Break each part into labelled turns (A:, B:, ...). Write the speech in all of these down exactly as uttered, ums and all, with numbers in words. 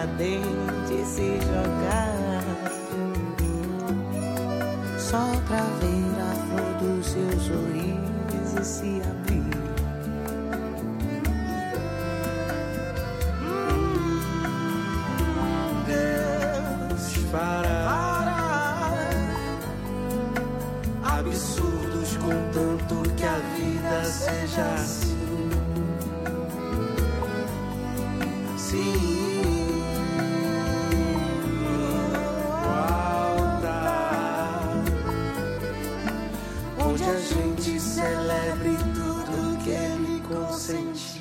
A: decadente se jogar, só pra ver a flor do seu sorriso se abrir.
B: Para absurdos, contanto que a vida seja assim. Sim, altar onde a gente celebre tudo que ele consentiu.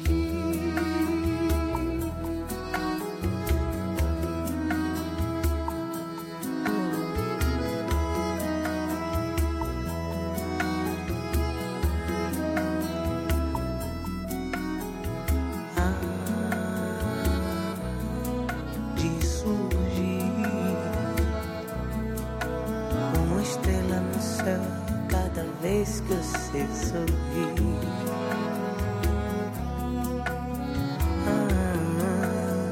A: Cada vez que você sorri, ah,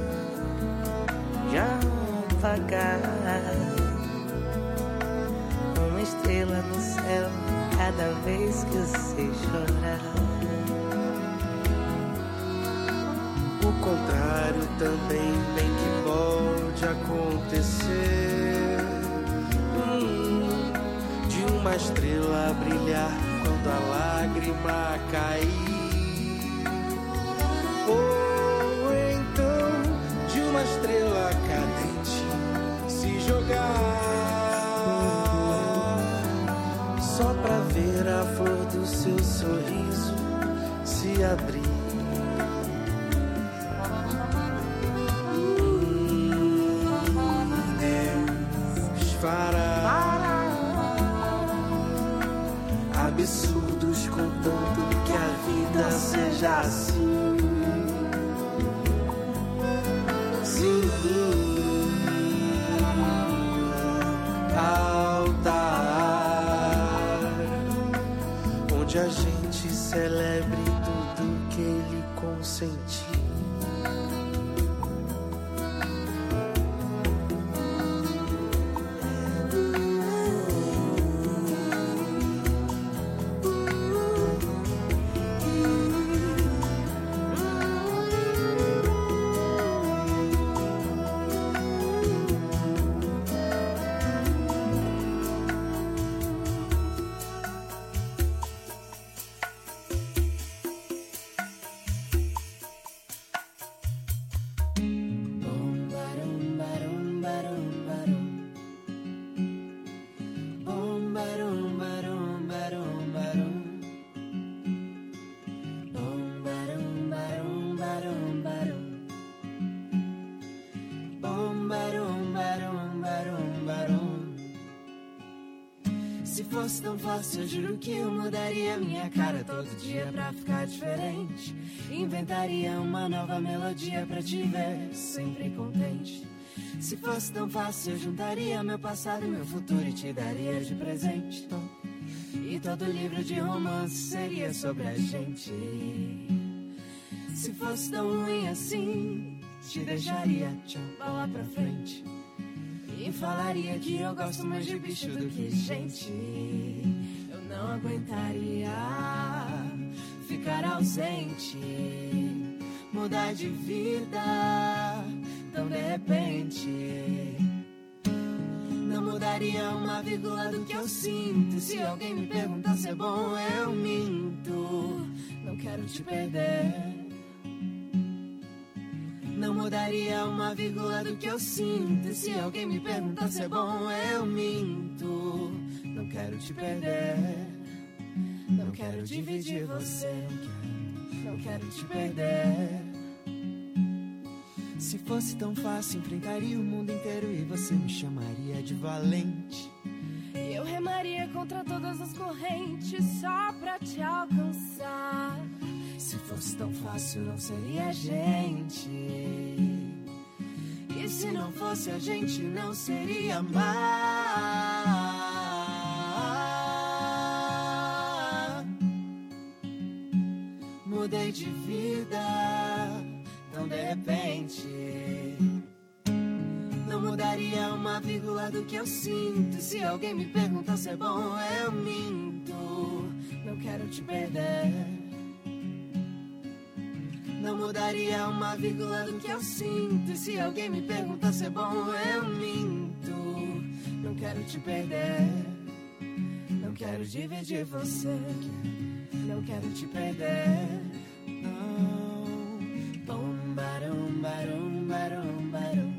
A: já apagar uma estrela no céu cada vez que você chorar.
B: O contrário também bem que pode acontecer. Hum. Uma estrela brilhar quando a lágrima cair, ou então de uma estrela cadente se jogar, só pra ver a flor do seu sorriso se abrir. Hum, Deus fará absurdos, contanto que a vida seja assim. Sim, altar onde a gente celebre tudo que ele consentiu.
C: Se fosse tão fácil, eu juro que eu mudaria minha cara todo dia pra ficar diferente. Inventaria uma nova melodia pra te ver sempre contente. Se fosse tão fácil, eu juntaria meu passado e meu futuro e te daria de presente. E todo livro de romance seria sobre a gente. Se fosse tão ruim assim, te deixaria tchau, bola pra frente. E falaria que eu gosto mais de bicho do que gente. Eu não aguentaria ficar ausente, mudar de vida tão de repente. Não mudaria uma vírgula do que eu sinto. Se alguém me perguntar se é bom, eu minto. Não quero te perder. Não mudaria uma vírgula do que eu sinto. Se alguém me perguntar se é bom, eu minto. Não quero te perder. Não quero dividir você. Não quero te perder. Se fosse tão fácil, enfrentaria o mundo inteiro e você me chamaria de valente.
D: E eu remaria contra todas as correntes só pra te alcançar.
C: Se fosse tão fácil, não seria a gente. E se não fosse a gente, não seria amar. Mudei de vida tão de repente. mudaria uma vírgula do que eu sinto. Se alguém me perguntar se é bom, eu minto. Não quero te perder. Não mudaria uma vírgula do que eu sinto. Se alguém me perguntar se é bom, eu minto. Não quero te perder. Não quero dividir você. Não quero te perder. Não. Bom, barum, barum, barum, barum.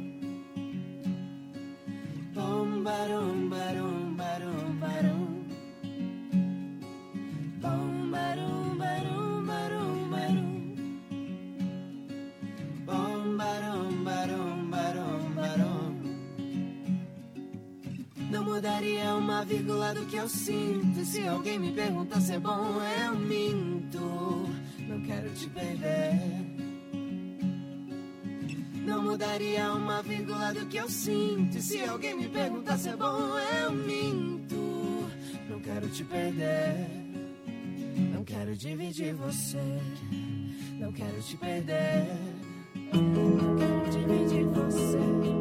C: Bom, barum, barum, barum, barum. Bom, barum, barum, barum, barum. Bom, barum, barum, barum, barum. Não mudaria uma vírgula do que eu sinto. Se alguém me perguntar se é bom, eu minto. Não quero te perder. Não mudaria uma vírgula do que eu sinto. Se alguém me perguntar se é bom, eu minto. Não quero te perder. Não quero dividir você. Não quero te perder. Não quero dividir você.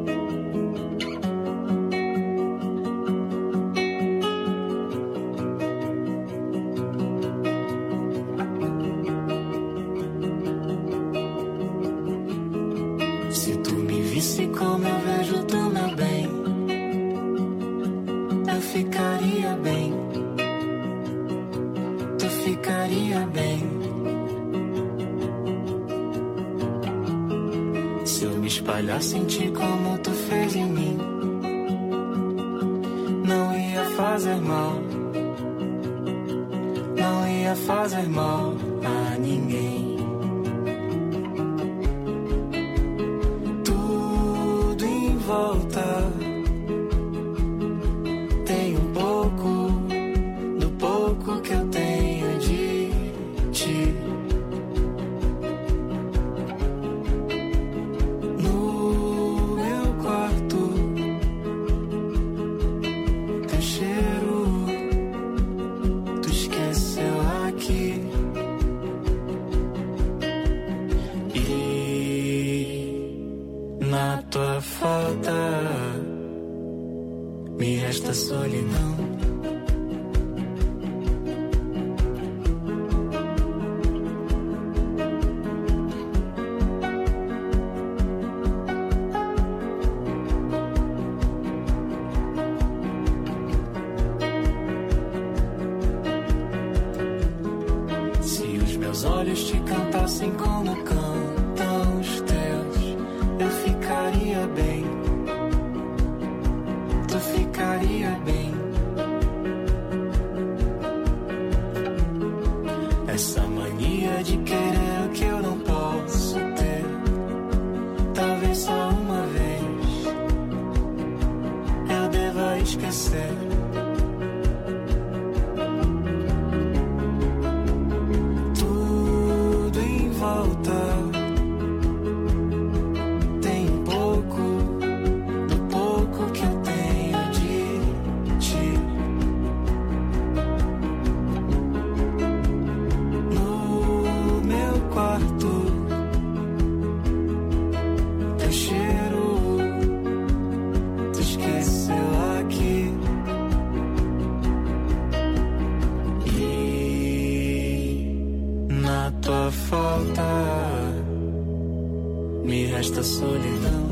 B: Como eu vejo tu, meu bem, eu ficaria bem, tu ficaria bem. Se eu me espalhasse em ti como tu fez em mim, não ia fazer mal, não ia fazer mal a ninguém. Volta, tem um pouco do pouco que eu tenho de ti. No meu quarto, teu cheiro, tu esqueceu aqui. E na tua falta me resta solidão. Se os meus olhos te cantassem como cantam os teus, eu ficaria bem, tu ficaria bem. Essa mania de querer o que eu não posso ter, talvez só uma vez eu deva esquecer. Tudo em volta tem um pouco do pouco que eu tenho de ti. No meu quarto, teu cheiro, tu esqueceu aqui. E na tua falta me resta solidão.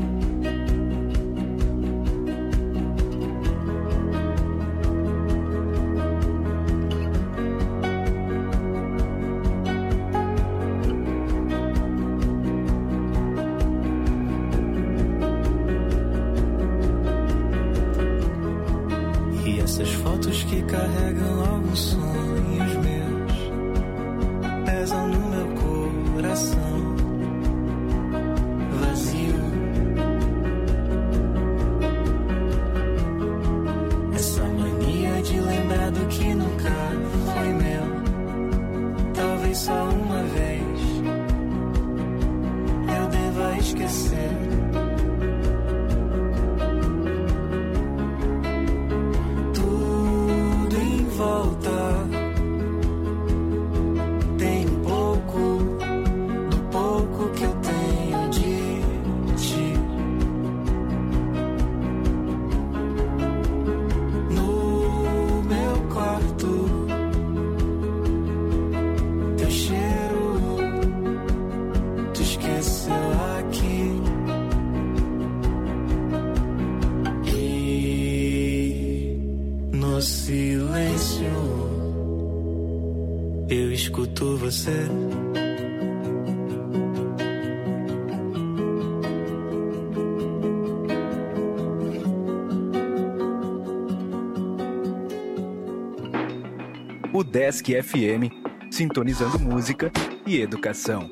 B: E essas fotos que carregam alguns sonhos meus pesam no meu coração vazio. Essa mania de lembrar do que nunca foi meu, talvez só uma vez eu deva esquecer. Tudo em volta tem um pouco do pouco que eu tenho de ti. escuto você.
E: O Desk F M, sintonizando música e educação.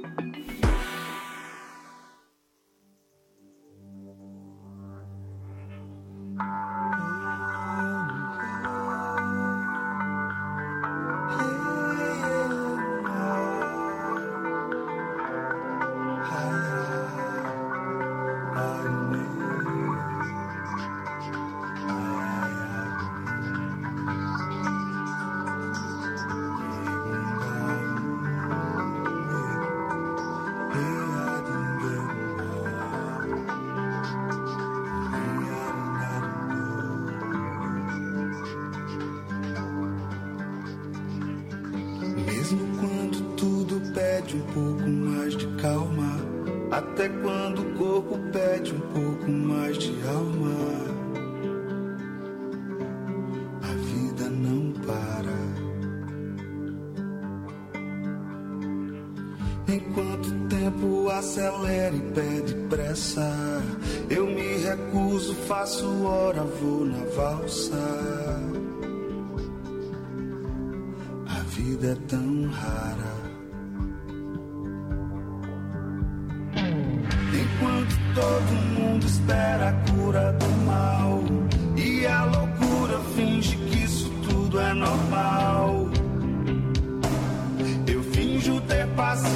F: Faço hora, vou na valsa. A vida é tão rara. Enquanto todo mundo espera a cura do mal e a loucura finge que isso tudo é normal, eu finjo ter paciência.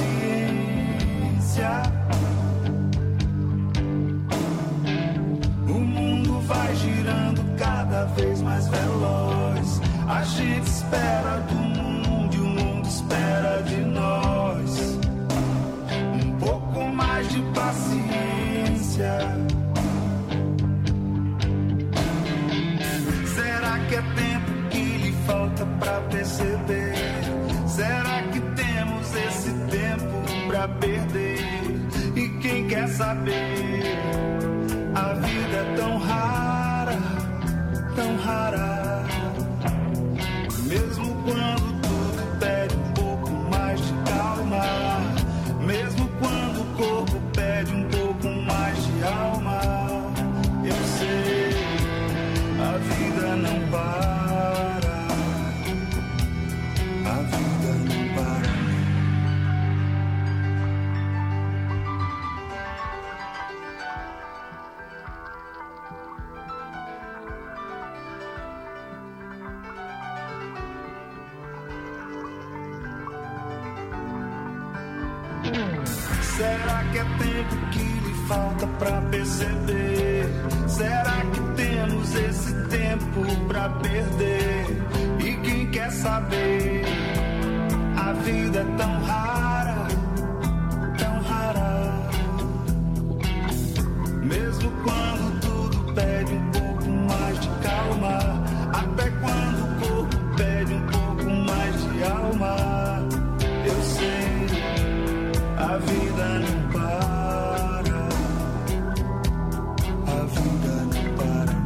F: Vai girando cada vez mais veloz. A gente espera do mundo e o mundo espera de nós. Um pouco mais de paciência. Será que é tempo que lhe falta pra perceber? Será que temos esse tempo pra perder? E quem quer saber? A vida é tão rara, tão rara. Mesmo quando tudo pede um pouco mais de calma, mesmo quando o corpo pede um pouco mais de alma, eu sei, a vida não para, a vida não para. Será que é tempo que lhe falta pra perceber? Será que temos esse tempo pra perder? E quem quer saber? A vida é tão rara, tão rara. Mesmo quando tudo pede um pouco mais de calma, até quando o corpo pede um pouco mais de alma, eu sei. A vida não para, a vida não para.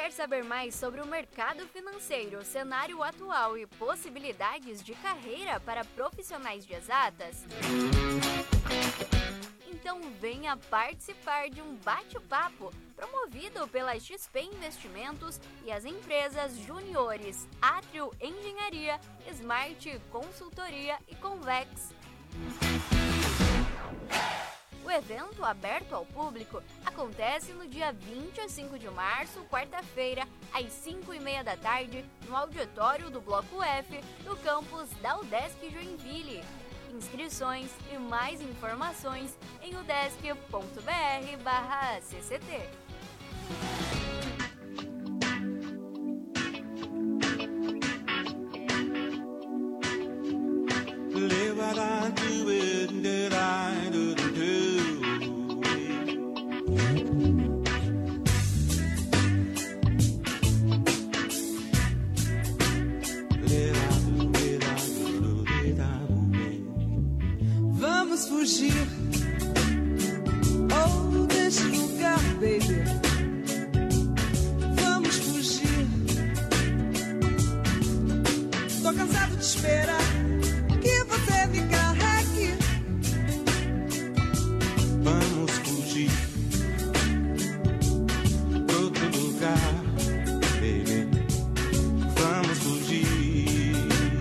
G: Quer saber mais sobre o mercado financeiro, cenário atual e possibilidades de carreira para profissionais de exatas? Então venha participar de um bate-papo promovido pela X P Investimentos e as empresas juniores Atrio Engenharia, Smart Consultoria e Convex. O evento, aberto ao público, acontece no dia vinte e cinco de março, quarta-feira, às cinco e meia da tarde, no auditório do Bloco F, do campus da Udesc Joinville. Inscrições e mais informações em udesc ponto br barra C C T.
C: Vamos fugir, oh, desse lugar, baby. Vamos fugir. Tô cansado de esperar que você me carregue.
B: Vamos fugir pra outro lugar, baby. Vamos fugir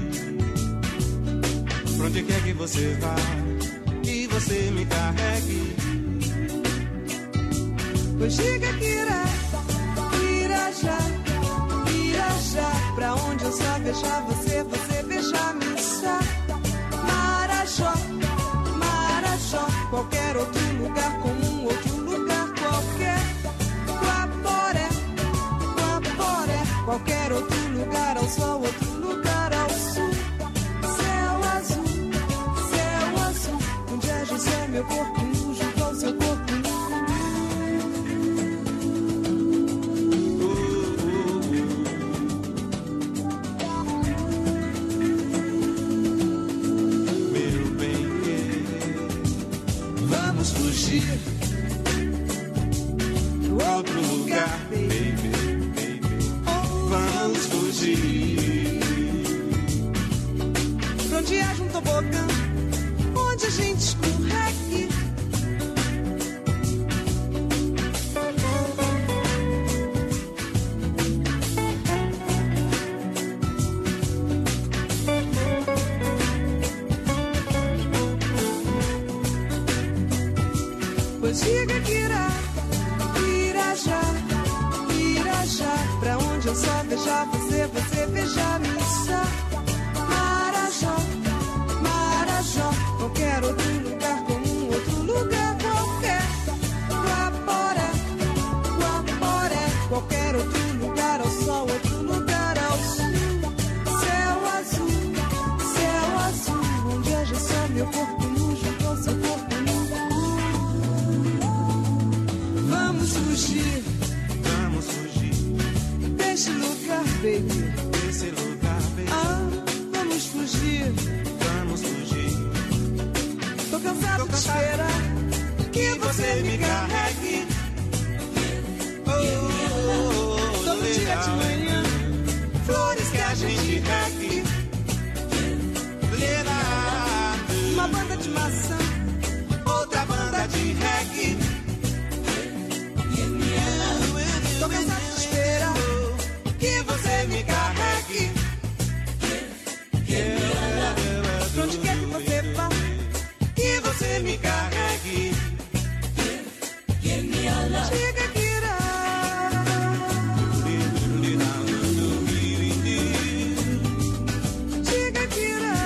B: pra onde quer que você vá. Você me carregue.
C: Pois diga que irá, irá já, irá já. Pra onde eu só beijar você, você beijar-me só. Marajó, Marajó, qualquer outro lugar, como um outro lugar qualquer. Guaporé, Guaporé, qualquer outro lugar ao sol, outro lugar ao sul. Meu corpo nu junto ao seu corpo nu.
B: Meu bem,
C: vamos fugir
B: pro outro lugar, baby, baby. Vamos fugir
C: pra onde haja um tobogã, onde a gente escorregue. Pois diga que irá, irá já, irá já. Pra onde eu só beijar você, você beijar-me só. Marajó, Marajó, qualquer outro lugar, como um outro lugar qualquer. Guaporé, Guaporé, qualquer outro lugar ao sol, outro lugar ao sul. Céu azul, céu azul, onde haja só meu corpo nu junto ao seu corpo nu. Vamos fugir,
B: vamos fugir
C: desse lugar, baby,
B: desse lugar, baby.
C: Ah, vamos fugir.
B: Vamos fugir.
C: Tô cansado, Tô cansado de esperar que você me carregue. Oh, oh, oh, todo dia de manhã, flores que a gente regue. Uma banda de maçã, outra banda de reggae. Tô cansado de esperar que você me carregue. Pra onde quer que você vá, que você me carregue. Diga que irá. Diga que irá.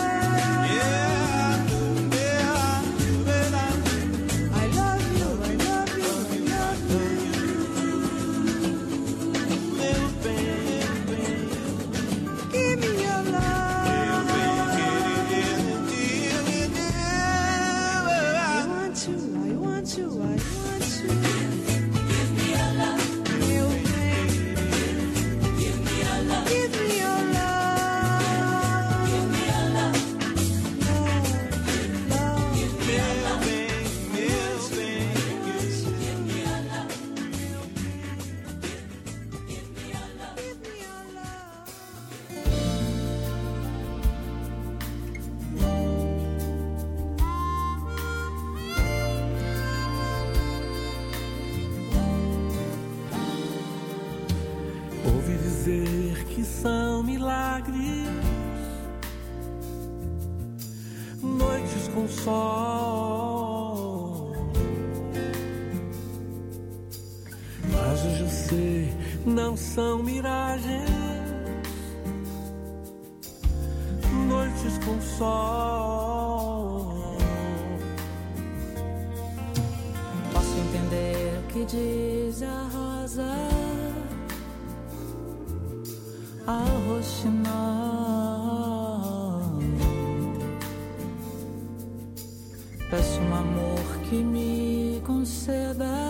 C: I love you, I love you, I love you.
B: Meu bem,
C: Give me your love.
B: meu bem,
H: são milagres, noites com sol. Mas hoje eu sei, não são miragens, noites com sol.
I: Posso entender o que diz a rosa ao roxinol. Peço um amor que me conceda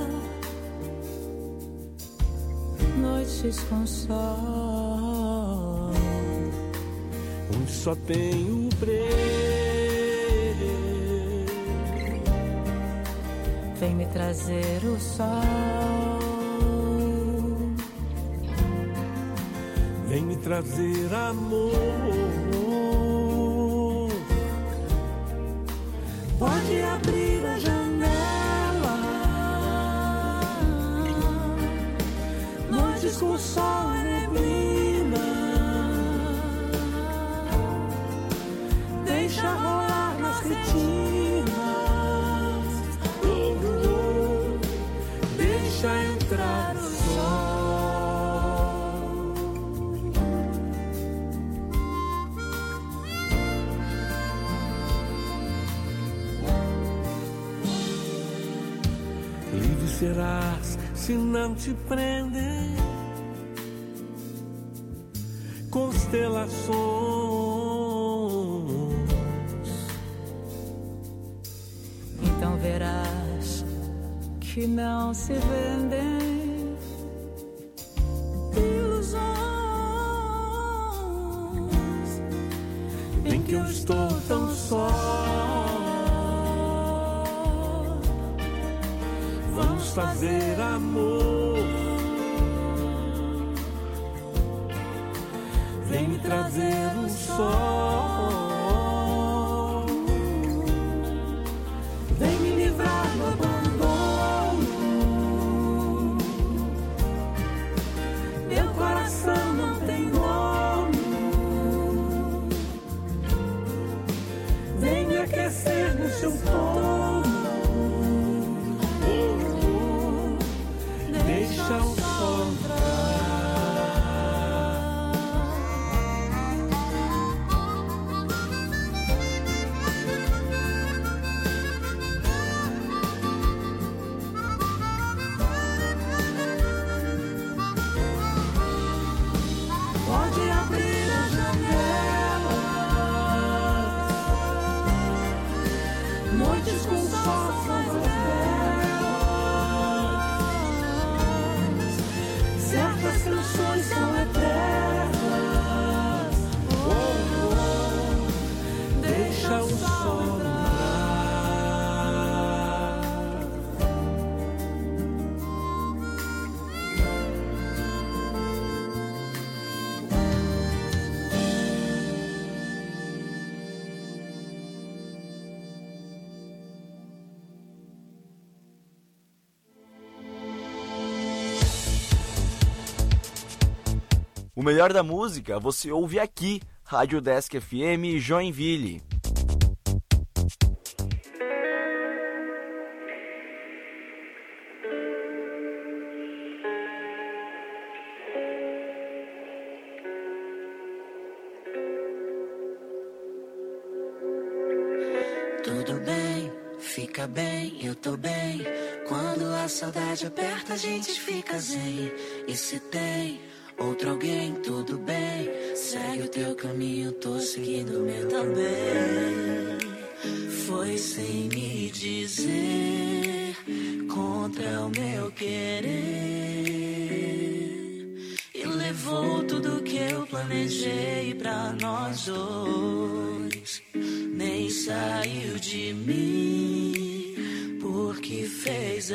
I: noites com sol,
H: onde só tenho breu.
I: Vem me trazer o sol,
H: vem me trazer amor.
I: Pode abrir a janela, noites com sol e neblina. Deixa rolar nas retinas, oh, oh, deixa entrar o sol.
H: Livre serás se não te prendem constelações.
I: Então verás que não se vendem ilusões.
H: Bem que eu estou tão só. Vamos fazer amor. Vem me trazer o sol.
I: Vem me livrar do abandono. Meu coração não tem dono. Vem me aquecer no seu fogo.
H: Deixa o sol entrar.
I: Pode abrir a janela, noites com sol são velas, certas canções são eternas.
H: Oh, oh, deixa o sol entrar.
J: O melhor da música você ouve aqui, Rádio Desk F M Joinville.
C: Tudo bem, fica bem, eu tô bem. Quando a saudade aperta, a gente fica zen. E se tem outro alguém, tudo bem. Segue o teu caminho, tô seguindo o meu também. Foi sem me dizer, contra o meu querer. E levou tudo que eu planejei pra nós dois. Nem saiu de mim, porque fez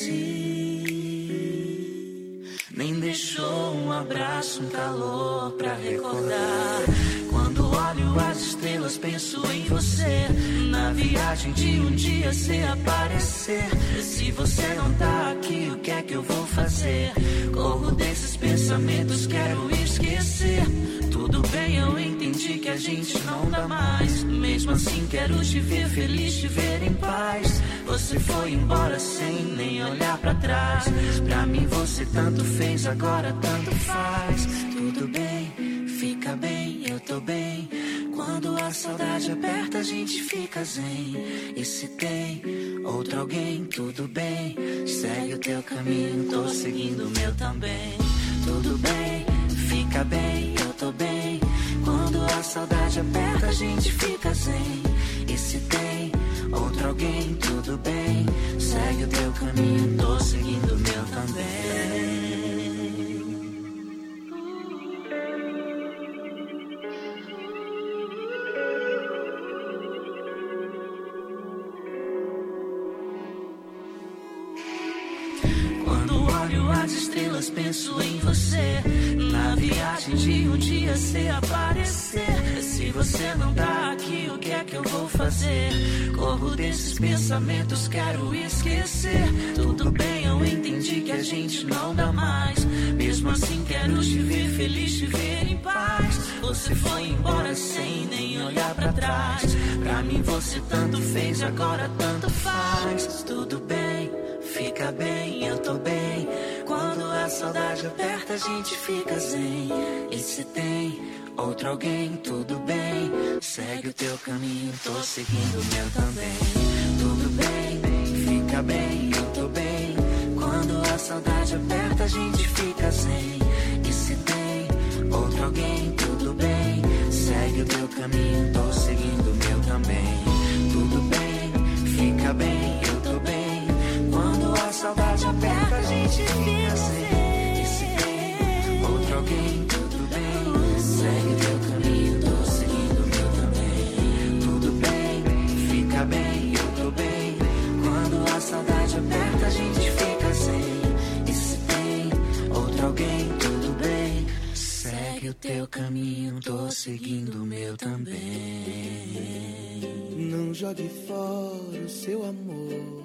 C: assim. Nem deixou um abraço, um calor pra recordar. Quando olho as estrelas, penso em você. Na viagem de um dia se aparecer. Se você não tá aqui, o que é que eu vou fazer? Corro desses pensamentos, quero esquecer. Tudo bem, eu entendi que a gente não dá mais. Mesmo assim quero te ver feliz, te ver em paz. Você foi embora sem nem olhar pra trás. Pra mim você tanto fez, agora tanto faz. Tudo bem, fica bem, eu tô bem. Quando a saudade aperta a gente fica zen. E se tem outro alguém, tudo bem. Segue o teu caminho, tô seguindo o meu também. Tudo bem, fica bem, eu tô bem. Quando a saudade aperta a gente fica zen. E se tem outro alguém, tudo bem. Segue o teu caminho, tô seguindo o meu também. As estrelas, penso em você. Na viagem de um dia se aparecer. Se você não tá aqui, o que é que eu vou fazer? Corro desses pensamentos, quero esquecer. Tudo bem, eu entendi que a gente não dá mais. Mesmo assim quero te ver feliz, te ver em paz. Você foi embora sem nem olhar pra trás. Pra mim você tanto fez, agora tanto faz. Tudo bem, fica bem, eu tô bem. Quando a saudade aperta a gente fica zen. E se tem outro alguém, tudo bem. Segue o teu caminho, tô seguindo o meu também. Tudo bem, fica bem, eu tô bem. Quando a saudade aperta a gente fica zen. E se tem outro alguém, tudo bem. Segue o teu caminho, tô seguindo o meu também. Tudo bem, fica bem, eu tô bem. Quando a saudade aperta a gente fica sem. E se tem outro alguém, tudo bem. Segue o teu caminho, tô seguindo o meu também. Tudo bem, fica bem, eu tô bem. Quando a saudade aperta a gente fica sem. E se tem outro alguém, tudo bem. Segue o teu caminho, tô seguindo o meu também.
K: Não jogue fora o seu amor,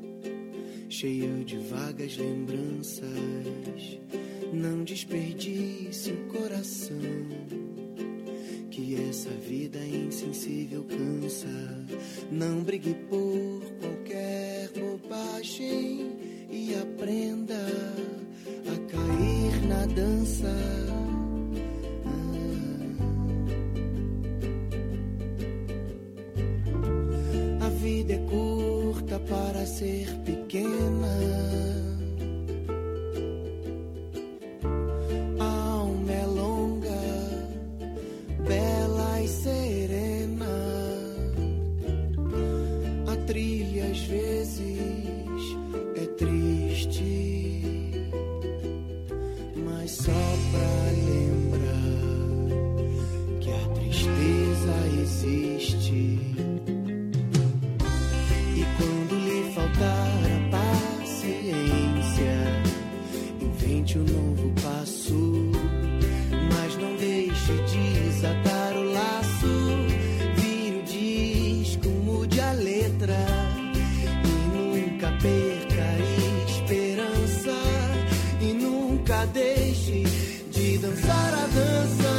K: cheio de vagas lembranças. Não desperdice o coração, que essa vida insensível cansa. Não brigue por qualquer bobagem e aprenda a cair na dança. A vida é curta para ser pequena. A alma é longa, bela e serena. A trilha às vezes é triste, mas só pra lembrar que a tristeza existe. E quando lhe faltar a paciência, invente um novo passo, mas não deixe desatar o laço. Vire o disco, mude a letra e nunca perca a esperança. E nunca deixe de dançar a dança.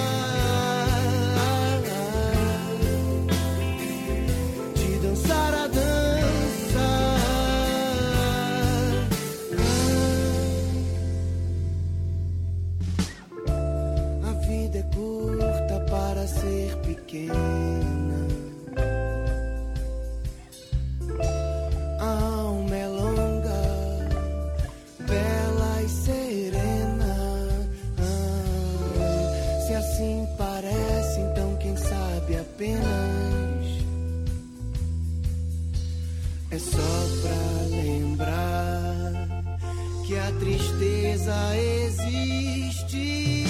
K: Ser pequena, a alma é longa, bela e serena. Ah, se assim parece, então quem sabe apenas é só pra lembrar que a tristeza existe.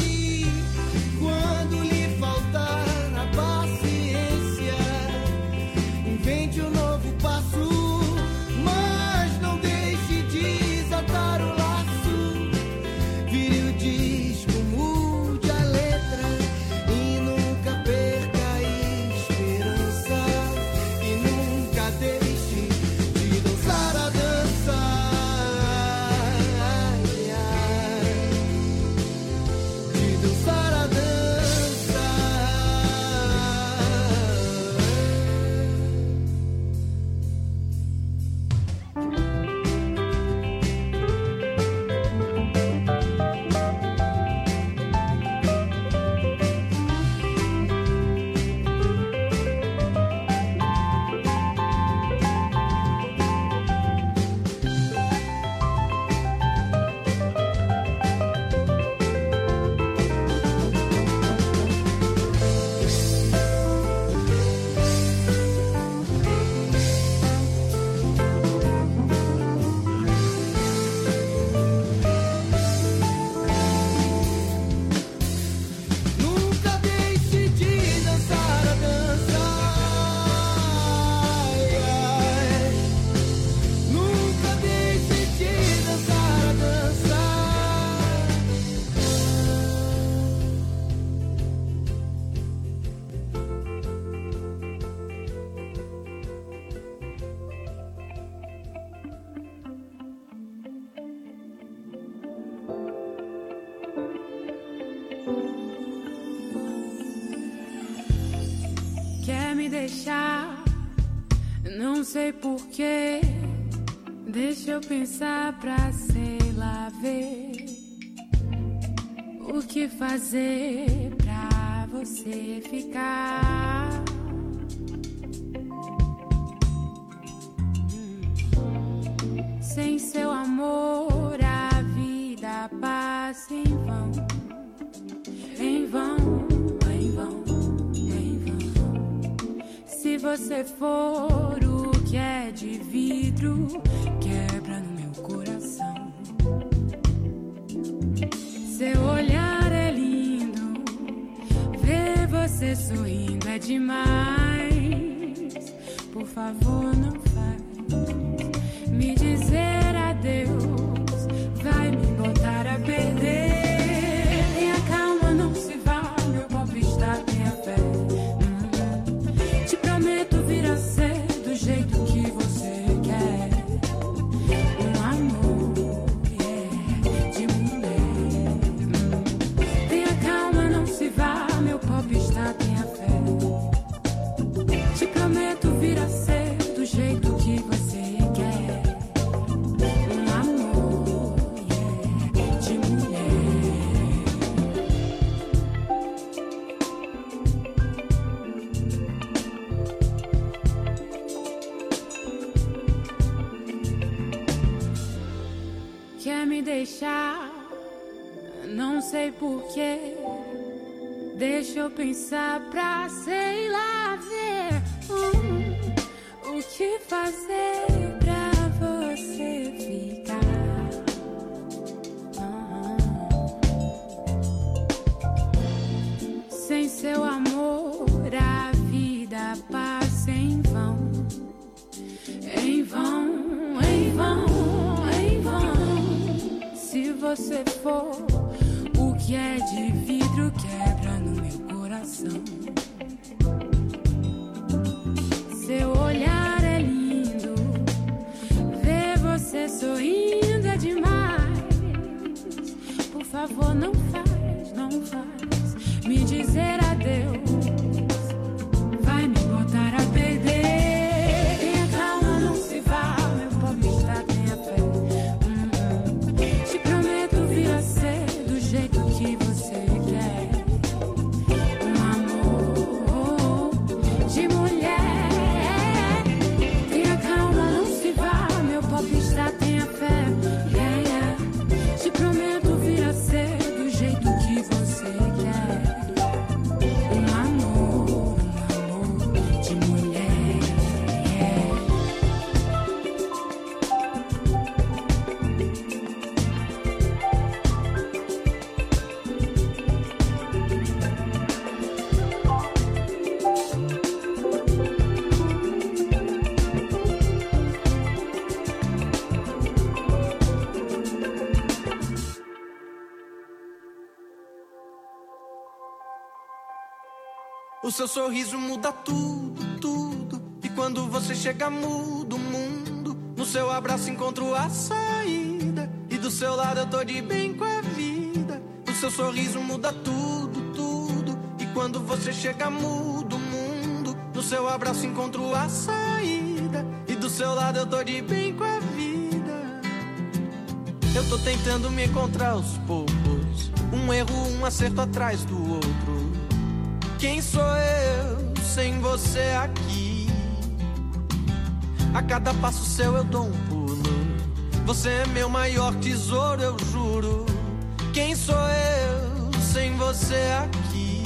K: Quando lhe faltar a paciência, invente um novo passo, mas não deixe desatar o laço. Vire o disco, mude a letra e nunca
L: deixar, não sei porquê. Deixa eu pensar pra, sei lá, ver o que fazer pra você ficar. Hum. Sem seu amor a vida passa em vão, em vão, em vão, em vão. Se você for o que é de vidro, quebra no meu coração. Seu olhar é lindo, ver você sorrindo é demais. Por favor, não faz me dizer adeus, vai me botar a perder. Tenha calma, não se vá, meu popstar, tenha fé. Hum. Te prometo vir a ser do jeito que você quer. Um amor, yeah, de mulher. Hum. Tenha calma, não se vá, meu popstar, tenha fé. Te prometo vir a ser do jeito que você quer. Um amor, yeah, de mulher. Quer me deixar, não sei porquê. Deixa eu pensar pra, sei lá, ver hum, o que fazer pra você ficar. Hum. Sem seu amor a vida passa em vão, em vão, em vão, em vão. Se você for o que é de vidro, quebra no meu coração. Seu olhar é lindo, ver você sorrindo é demais. Por favor, não faz, não faz me dizer adeus, vai me botar a perder. Tenha calma, não se vá, meu popstar, tenha fé. Hum. Te prometo vir a ser do jeito que você quer. Um amor de mulher. Tenha calma, não se vá, meu popstar, tenha fé. Yeah, yeah. Te prometo vir a ser do jeito que você quer. Um amor, um amor de mulher. Yeah.
M: O seu sorriso muda tudo, tudo. E quando você chega muda o mundo. No seu abraço encontro a saída. E do seu lado eu tô de bem com a vida. O seu sorriso muda tudo, tudo. E quando você chega muda o mundo. No seu abraço encontro a saída. E do seu lado eu tô de bem com a vida. Eu tô tentando me encontrar aos poucos. Um erro, um acerto atrás do outro. Quem sou eu sem você aqui? A cada passo seu eu dou um pulo. Você é meu maior tesouro, eu juro. Quem sou eu sem você aqui?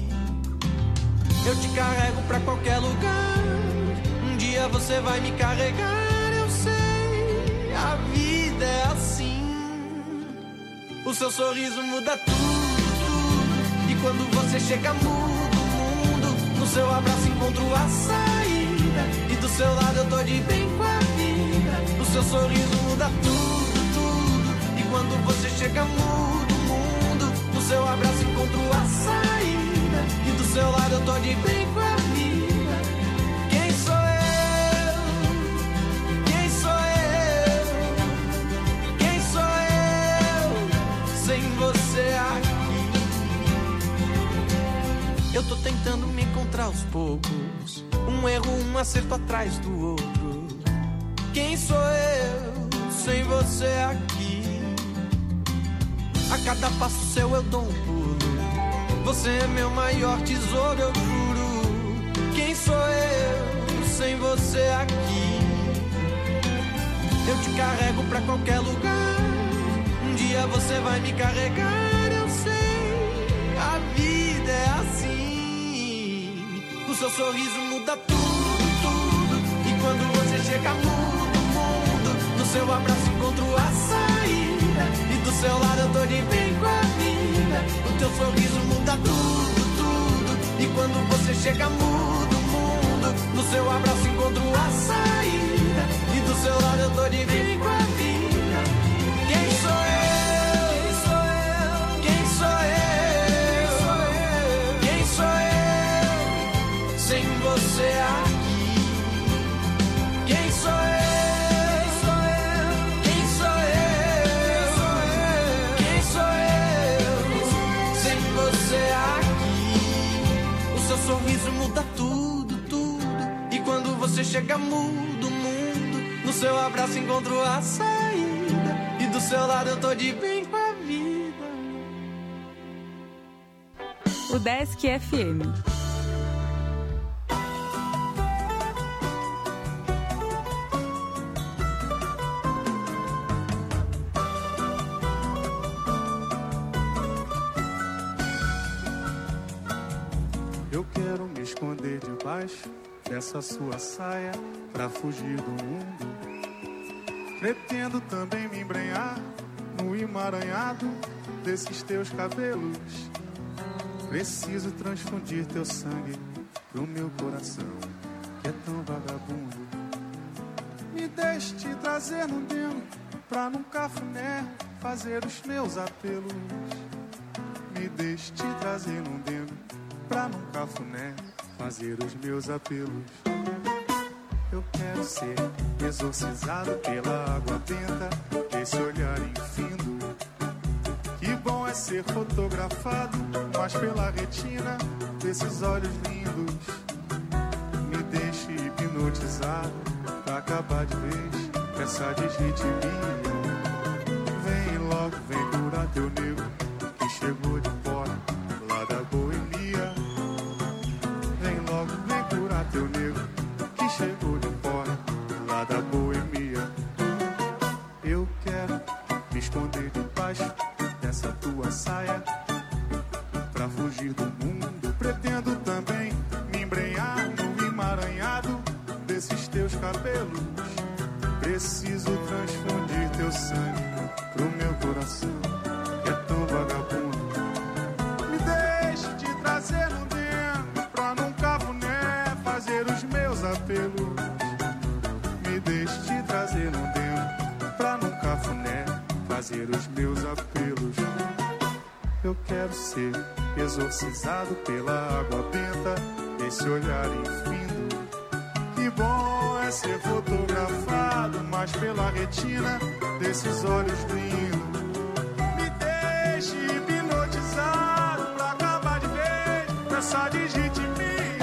M: Eu te carrego pra qualquer lugar. Um dia você vai me carregar, eu sei. A vida é assim. O seu sorriso muda tudo, tudo. E quando você chega muda. No seu abraço encontro a saída. E do seu lado eu tô de bem com a vida. O seu sorriso muda tudo, tudo. E quando você chega muda o mundo. No seu abraço encontro a saída. E do seu lado eu tô de bem com a vida. Quem sou eu? Quem sou eu? Quem sou eu sem você aqui? Eu tô tentando me encontrar aos poucos. Um Um erro, um acerto atrás do outro. Quem sou eu sem você aqui? A cada passo seu eu dou um pulo. Você é meu maior tesouro, eu juro. Quem sou eu sem você aqui? Eu te carrego pra qualquer lugar. Um dia você vai me carregar, eu sei. A vida é assim. O seu sorriso muda tudo, tudo. E quando você chega, muda o mundo. No seu abraço encontro a saída. E do seu lado eu tô de bem com a vida. O teu sorriso muda tudo, tudo. E quando você chega, muda o mundo. No seu abraço encontro a saída. E do seu lado eu tô de bem com a vida. Quem sou eu? Quem sou eu? Quem sou eu? Quem sou eu? Sem você aqui. Quem sou eu? Quem sou eu? Quem sou eu? Sem você aqui. O seu sorriso muda tudo, tudo. E quando você chega, muda o mundo. No seu abraço encontro a saída. E do seu lado eu tô de bem com a vida.
N: O Desk F M.
F: Eu quero me esconder debaixo dessa sua saia pra fugir do mundo. Pretendo também me embrenhar no emaranhado desses teus cabelos. Preciso transfundir teu sangue pro meu coração, que é tão vagabundo. Me deixe te trazer num demo pra num cafuné fazer os meus apelos. Me deixe te trazer num demo pra num cafuné fazer os meus apelos. Eu quero ser exorcizado pela água benta desse olhar infindo. Que bom é ser fotografado, mas pela retina desses olhos lindos. Me deixe hipnotizado pra acabar de vez com essa desritmia. Vem logo, vem curar teu nego que chegou de fora lá da boemia. Vem logo, vem curar teu nego que chegou de fora lá da boemia. Eu quero me esconder debaixo dessa tua saia pra fugir do mundo. Pretendo também me embrenhar no emaranhado desses teus cabelos. Preciso transfundir teu sangue pro meu coração, que é tão vagabundo. Me deixe te trazer no dentro pra num cafuné fazer os meus apelos. Me deixe te trazer no dentro pra num cafuné fazer os meus apelos. Eu quero ser exorcizado pela água benta desse olhar infindo. Que bom é ser fotografado, mas pela retina desses olhos lindos. Me deixe hipnotizado pra acabar de vez com essa desritmia.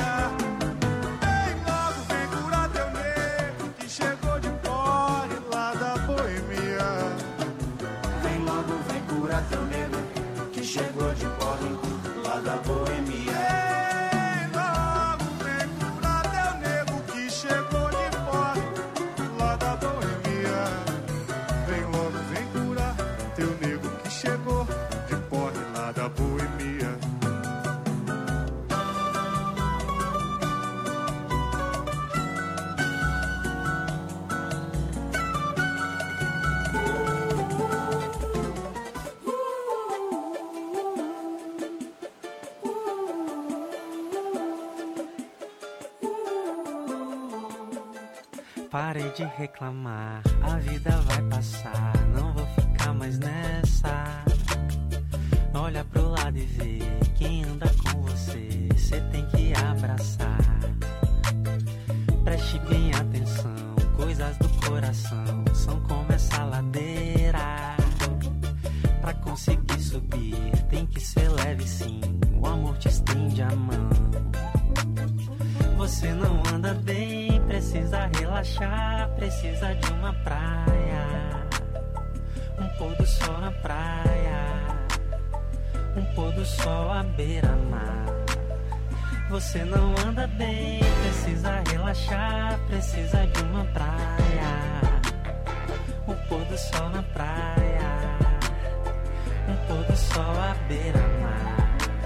F: Vem logo, vem curar teu nego que chegou de porre lá da boemia.
B: Vem logo, vem curar teu nego que chegou de porre lá da boemia.
F: Vem logo, vem curar teu nego que chegou de porre lá da boemia. Vem logo, vem curar teu nego que chegou de porre lá da boemia.
O: Parei de reclamar, a vida vai passar, não vou ficar mais nessa. Olha pro lado e vê quem anda com você, cê tem que abraçar. Preste bem atenção, coisas do coração são como essa ladeira. Pra conseguir subir tem que ser leve sim, o amor te estende a mão. Você não anda precisa relaxar, precisa de uma praia, um pôr do sol na praia, um pôr do sol à beira-mar. Você não anda bem, precisa relaxar, precisa de uma praia, um pôr do sol na praia, um pôr do sol à beira-mar.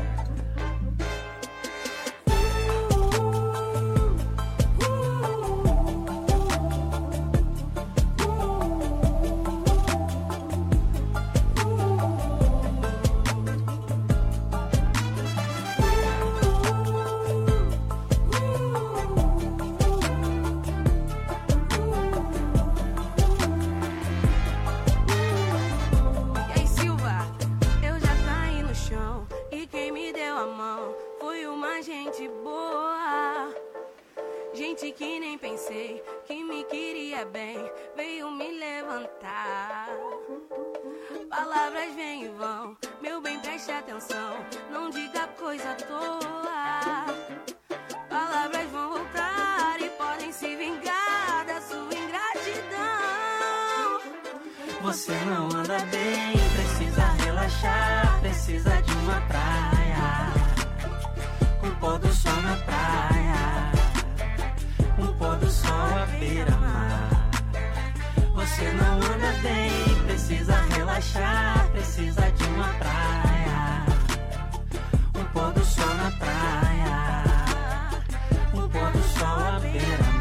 D: Que nem pensei, que me queria bem, veio me levantar. Palavras vêm e vão, meu bem, preste atenção, não diga coisa à toa. Palavras vão voltar e podem se vingar da sua ingratidão.
O: Você não anda bem, precisa relaxar, precisa de uma praia, um pôr do sol na praia, um pôr do sol à beira-mar. Você não anda bem, precisa relaxar, precisa de uma praia, um pôr do sol na praia, um pôr do sol à beira-mar.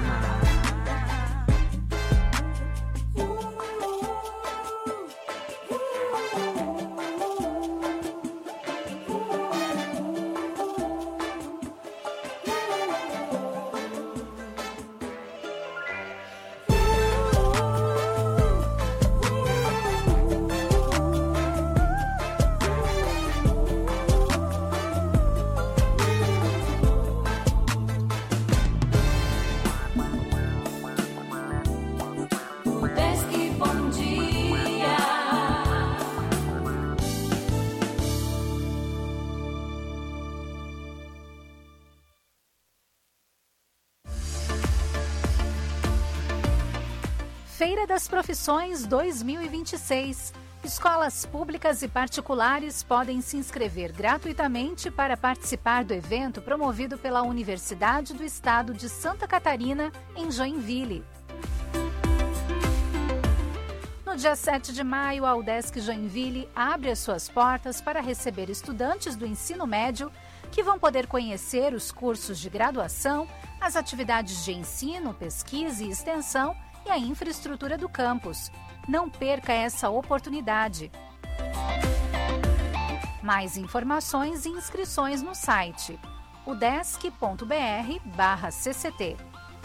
P: Feira das Profissões dois mil e vinte e seis. Escolas públicas e particulares podem se inscrever gratuitamente para participar do evento promovido pela Universidade do Estado de Santa Catarina, em Joinville. No dia sete de maio, a UDESC Joinville abre as suas portas para receber estudantes do ensino médio que vão poder conhecer os cursos de graduação, as atividades de ensino, pesquisa e extensão e a infraestrutura do campus. Não perca essa oportunidade. Mais informações e inscrições no site udesc ponto br barra C C T.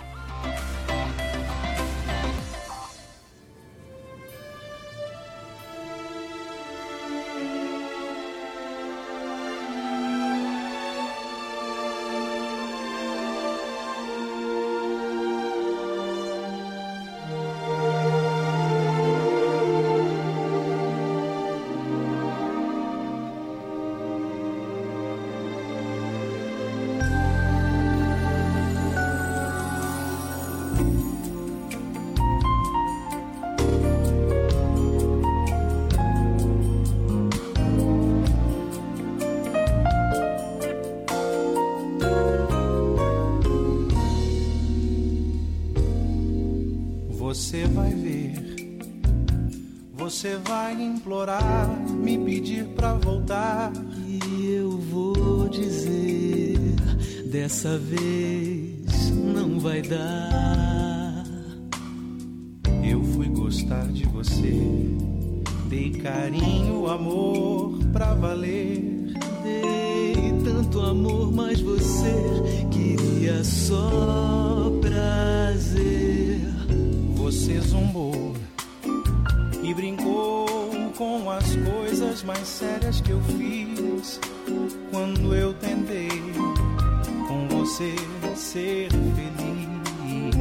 F: Você vai ver, você vai implorar, me pedir pra voltar.
H: E eu vou dizer, dessa vez não vai dar.
F: Eu fui gostar de você, dei carinho, amor pra valer.
H: Dei tanto amor, mas você queria só prazer.
F: Você zombou e brincou com as coisas mais sérias que eu fiz quando eu tentei com você ser feliz.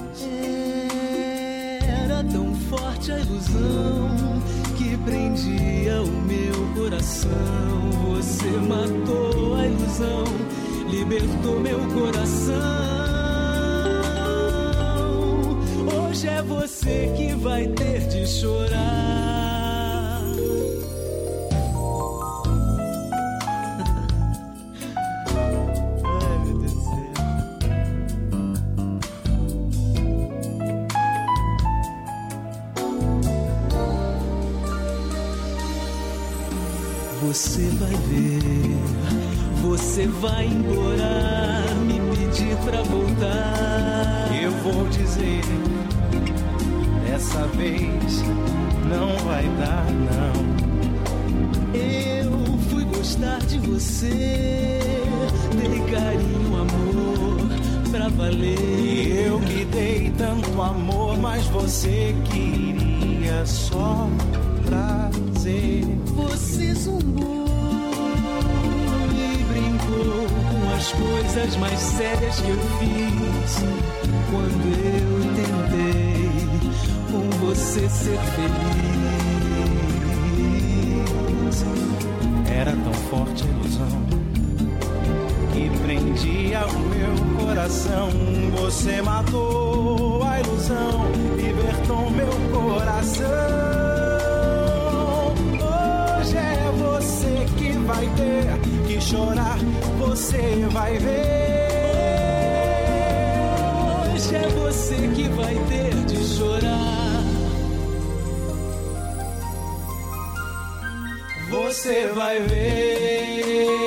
H: Era tão forte a ilusão que prendia o meu coração. Você matou a ilusão, libertou meu coração. você que vai ter de chorar. Ai, meu Deus do céu. Você vai ver, você vai implorar, me pedir pra voltar.
F: Eu vou dizer, dessa vez não vai dar, não.
H: Eu fui gostar de você, dei carinho, amor, pra valer.
F: E eu que dei tanto amor, mas você queria só prazer.
H: Você zombou e brincou com as coisas mais sérias que eu fiz quando eu tentei com você ser feliz.
F: Era tão forte a ilusão que prendia o meu coração. Você matou a ilusão, libertou meu coração. Hoje é você que vai ter que chorar, você vai ver.
H: Hoje é você que vai ter de chorar.
F: Você vai ver.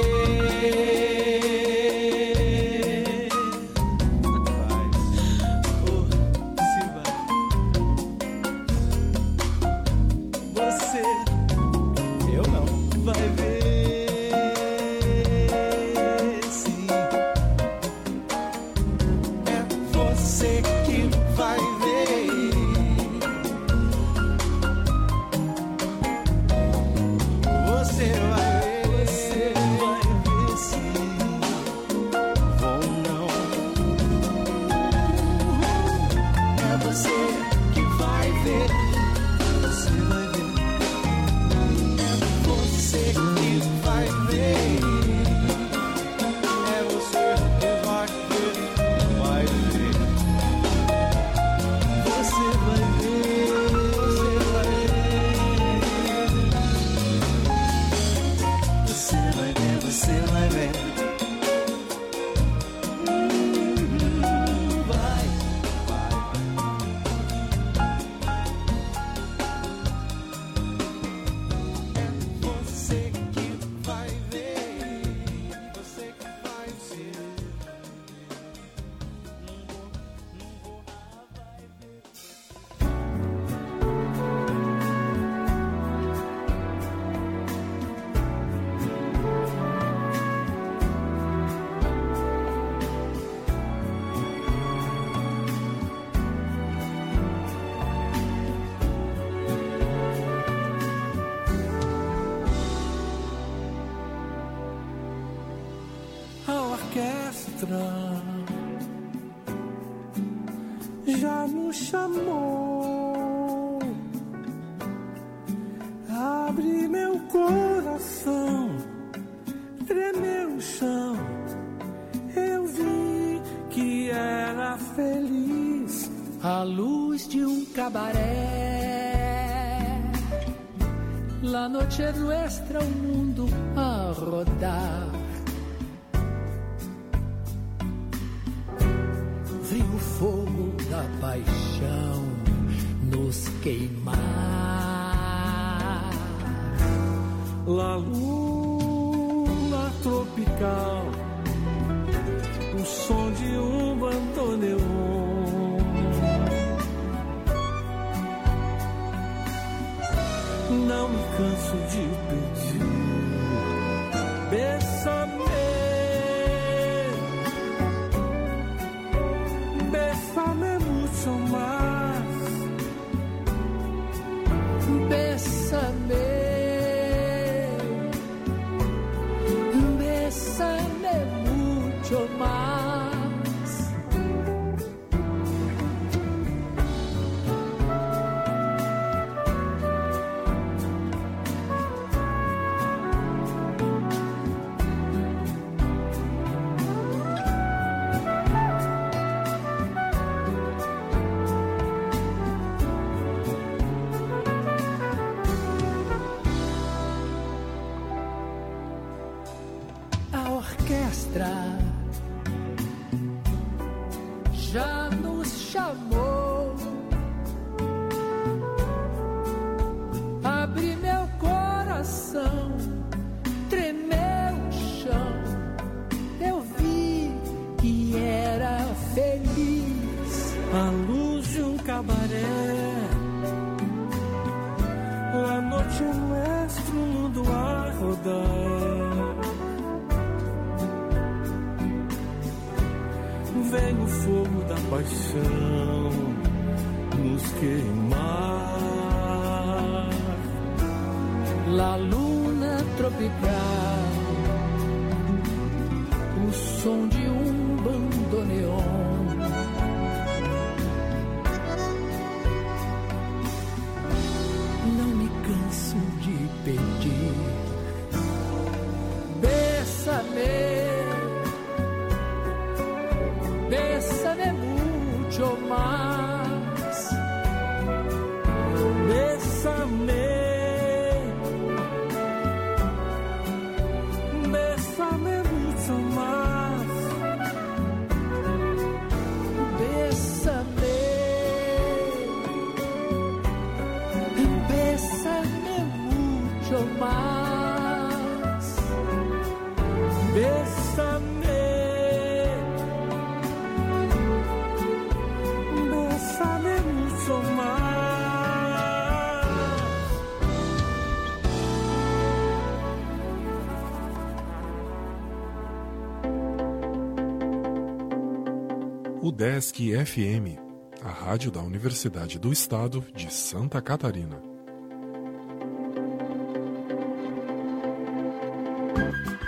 K: Já nos chamou, abre meu coração, tremeu o chão, eu vi que era feliz
H: à luz de um cabaré. La noche nuestra, o mundo a rodar. Vem o fogo da paixão nos queimar.
K: La luna tropical, o som de um bandoneon. Não me canso de pedir, bésame. Bésame mucho más.
H: Bésame. Bésame mucho más. cabaré. La noche é nuestro mundo a rodar. Vem o fogo da paixão nos queimar. La luna tropical, o som de um bandoneon. Não me canso de pedir. Bésame, bésame mucho más. Bésame. Más, bésame, bésame mucho más.
Q: O Desk F M, a rádio da Universidade do Estado de Santa Catarina.